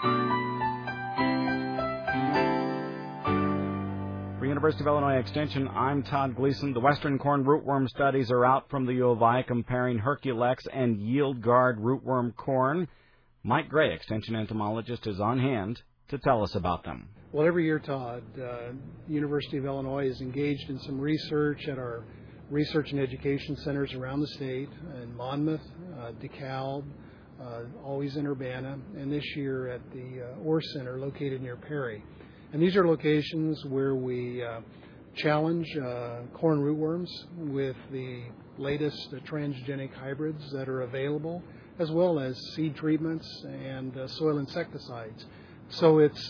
For University of Illinois Extension, I'm Todd Gleason. The Western corn rootworm studies are out from the U of I comparing Herculex and Yield Guard rootworm corn. Mike Gray, Extension entomologist, is on hand to tell us about them. Well, every year, Todd, University of Illinois is engaged in some research at our research and education centers around the state, in Monmouth, DeKalb, always in Urbana, and this year at the Orr Center located near Perry. And these are locations where we challenge corn rootworms with the latest transgenic hybrids that are available, as well as seed treatments and soil insecticides. So it's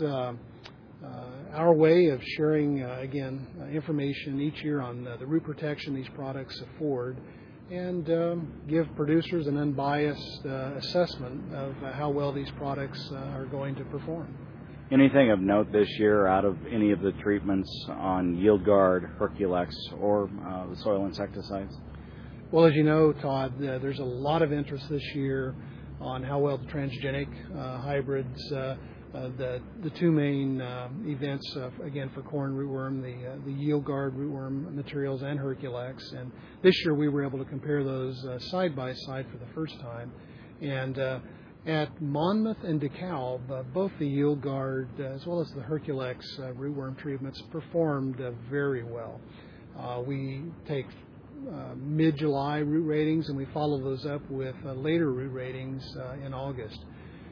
our way of sharing, information each year on the root protection these products afford, and give producers an unbiased assessment of how well these products are going to perform. Anything of note this year out of any of the treatments on Yield Guard, Herculex, or the soil insecticides? Well, as you know, Todd, there's a lot of interest this year on how well the transgenic hybrids, the two main events, again, for corn rootworm, the Yield Guard rootworm materials and Herculex. And this year we were able to compare those side by side for the first time. And at Monmouth and DeKalb, both the Yield Guard as well as the Herculex rootworm treatments performed very well. We take mid-July root ratings and we follow those up with later root ratings in August.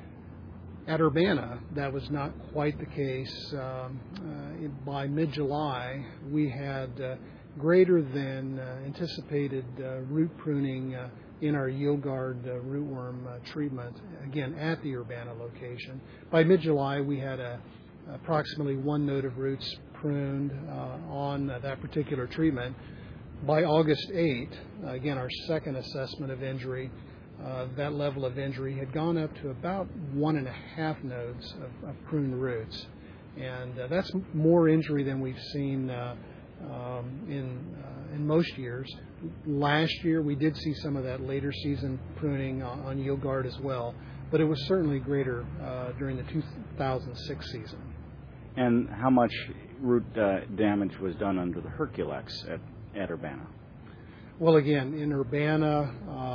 At Urbana, that was not quite the case. By mid-July, we had greater than anticipated root pruning in our Yield Guard rootworm treatment, again, at the Urbana location. By mid-July, we had approximately 1 node of roots pruned on that particular treatment. By August 8, again, our second assessment of injury, that level of injury had gone up to about 1.5 nodes of pruned roots. And that's more injury than we've seen in most years. Last year, we did see some of that later season pruning on Yield Guard as well, but it was certainly greater during the 2006 season. And how much root damage was done under the Herculex at Urbana? Well, again, in Urbana,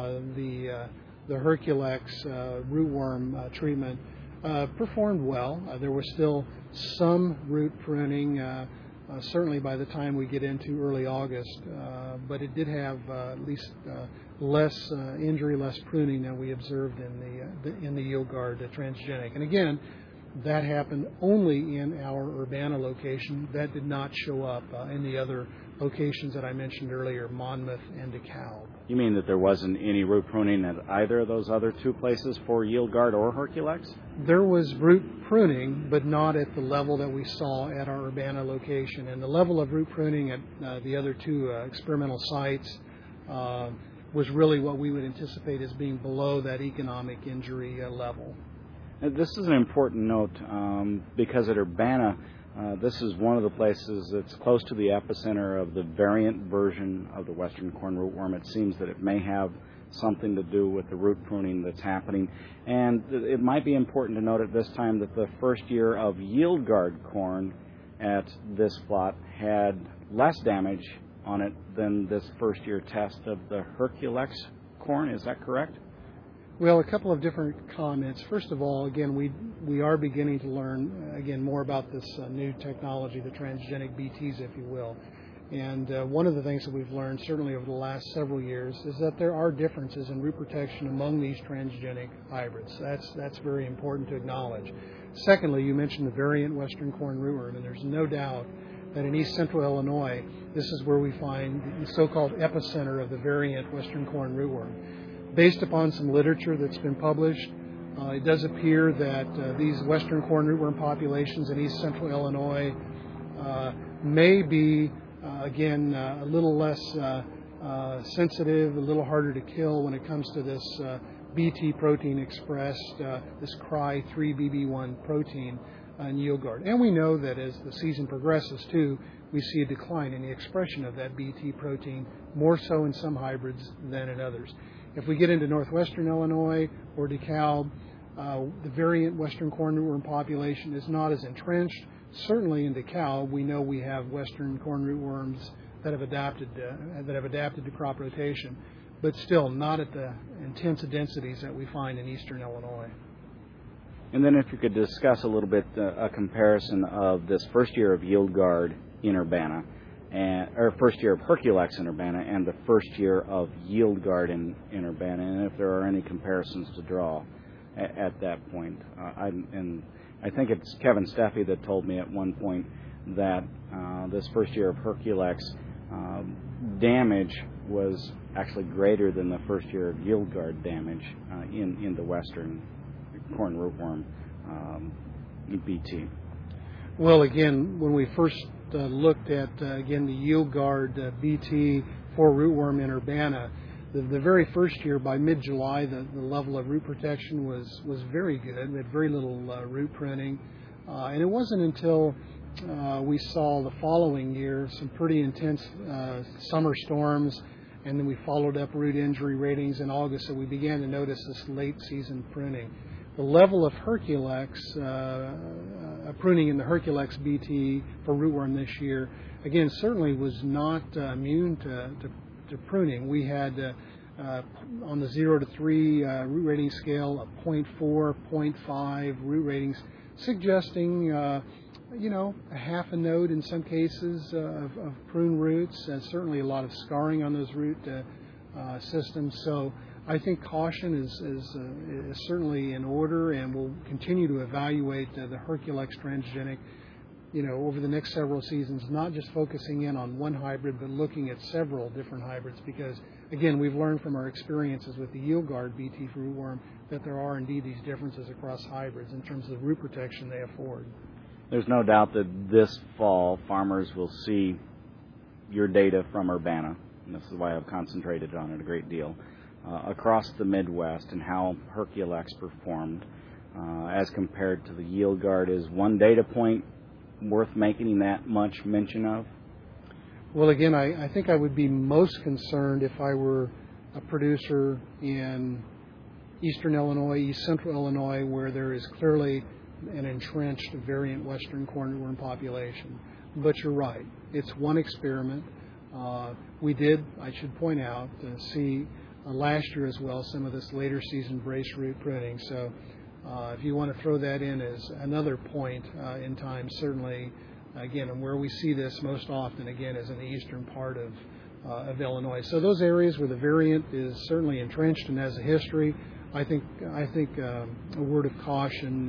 the Herculex rootworm treatment performed well. There was still some root pruning, certainly by the time we get into early August, but it did have at least less injury, less pruning than we observed in the Yield Guard transgenic. And again, that happened only in our Urbana location. That did not show up in the other locations that I mentioned earlier, Monmouth and DeKalb. You mean that there wasn't any root pruning at either of those other two places for Yield Guard or Herculex? There was root pruning, but not at the level that we saw at our Urbana location. And the level of root pruning at the other two experimental sites was really what we would anticipate as being below that economic injury level. Now, this is an important note because at Urbana, this is one of the places that's close to the epicenter of the variant version of the Western corn rootworm. It seems that it may have something to do with the root pruning that's happening. And it might be important to note at this time that the first year of Yield Guard corn at this plot had less damage on it than this first year test of the Herculex corn. Is that correct? Well, a couple of different comments. First of all, again, we are beginning to learn, again, more about this new technology, the transgenic BTs, if you will. And one of the things that we've learned, certainly over the last several years, is that there are differences in root protection among these transgenic hybrids. That's very important to acknowledge. Secondly, you mentioned the variant Western corn rootworm, and there's no doubt that in east central Illinois, this is where we find the so-called epicenter of the variant Western corn rootworm. Based upon some literature that's been published, it does appear that these Western corn rootworm populations in east central Illinois may be, again, a little less sensitive, a little harder to kill when it comes to this BT protein expressed, this Cry3BB1 protein in Yield Guard. And we know that as the season progresses, too, we see a decline in the expression of that BT protein, more so in some hybrids than in others. If we get into northwestern Illinois or DeKalb, The variant western corn rootworm population is not as entrenched. Certainly in DeKalb, we know we have western corn rootworms that have adapted to crop rotation, but still not at the intense densities that we find in eastern Illinois. And then if you could discuss a little bit a comparison of this first year of Yield Guard in Urbana, or first year of Herculex in Urbana, and the first year of Yield Guard in Urbana, and if there are any comparisons to draw at that point. I think it's Kevin Steffi that told me at one point that this first year of Herculex damage was actually greater than the first year of Yield Guard damage in the western corn rootworm BT. Well, again, when we first looked at, again, the Yield Guard BT for rootworm in Urbana, the very first year, by mid-July, the level of root protection was very good. We had very little root printing. And it wasn't until we saw the following year some pretty intense summer storms, and then we followed up root injury ratings in August, so we began to notice this late season pruning. The level of Herculex, pruning in the Herculex BT for rootworm this year, again, certainly was not immune to pruning. We had on the 0 to 3 root rating scale a 0.4, 0.5 root ratings, suggesting a half a node in some cases of prune roots, and certainly a lot of scarring on those root systems. So I think caution is certainly in order, and we'll continue to evaluate the Herculex transgenic over the next several seasons, not just focusing in on one hybrid, but looking at several different hybrids, because, again, we've learned from our experiences with the Yield Guard BT for rootworm that there are indeed these differences across hybrids in terms of the root protection they afford. There's no doubt that this fall farmers will see your data from Urbana, and this is why I've concentrated on it a great deal, across the Midwest and how Herculex performed as compared to the Yield Guard. Is one data point worth making that much mention of? Well, again, I think I would be most concerned if I were a producer in eastern Illinois, east central Illinois, where there is clearly an entrenched variant western corn rootworm population. But you're right, it's one experiment. We did, I should point out, see last year as well some of this later season brace root pruning. So if you want to throw that in as another point in time, certainly, again, and where we see this most often, again, is in the eastern part of Illinois. So those areas where the variant is certainly entrenched and has a history, I think a word of caution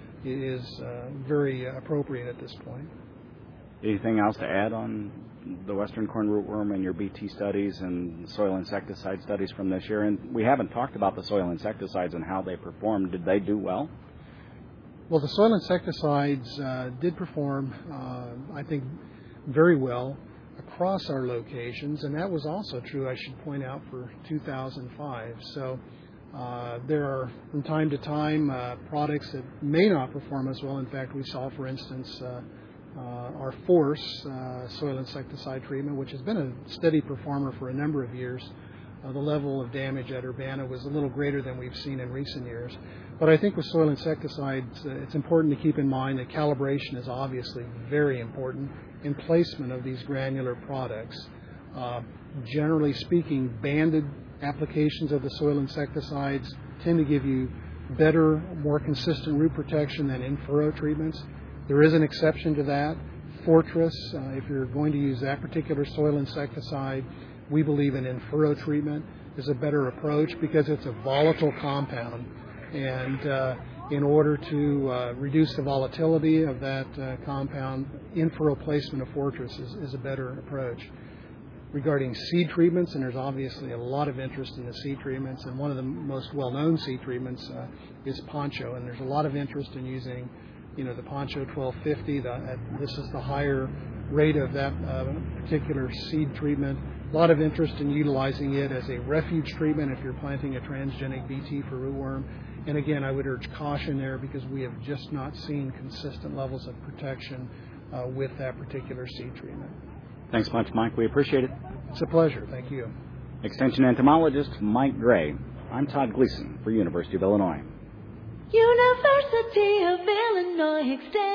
is very appropriate at this point. Anything else to add on the western corn rootworm and your BT studies and soil insecticide studies from this year? And we haven't talked about the soil insecticides and how they performed. Did they do well? Well, the soil insecticides did perform, I think, very well across our locations, and that was also true, I should point out, for 2005. So there are, from time to time, products that may not perform as well. In fact, we saw, for instance, our Force soil insecticide treatment, which has been a steady performer for a number of years. The level of damage at Urbana was a little greater than we've seen in recent years. But I think with soil insecticides, it's important to keep in mind that calibration is obviously very important in placement of these granular products. Generally speaking, banded applications of the soil insecticides tend to give you better, more consistent root protection than in-furrow treatments. There is an exception to that. Fortress, if you're going to use that particular soil insecticide, we believe an in-furrow treatment is a better approach because it's a volatile compound. And in order to reduce the volatility of that compound, in-furrow placement of Fortress is a better approach. Regarding seed treatments, and there's obviously a lot of interest in the seed treatments, and one of the most well-known seed treatments is Poncho, and there's a lot of interest in using the Poncho 1250. This is the higher rate of that particular seed treatment. A lot of interest in utilizing it as a refuge treatment if you're planting a transgenic BT for rootworm. And again, I would urge caution there because we have just not seen consistent levels of protection with that particular seed treatment. Thanks much, Mike. We appreciate it. It's a pleasure. Thank you. Extension entomologist Mike Gray. I'm Todd Gleason for University of Illinois. University of Illinois Extension.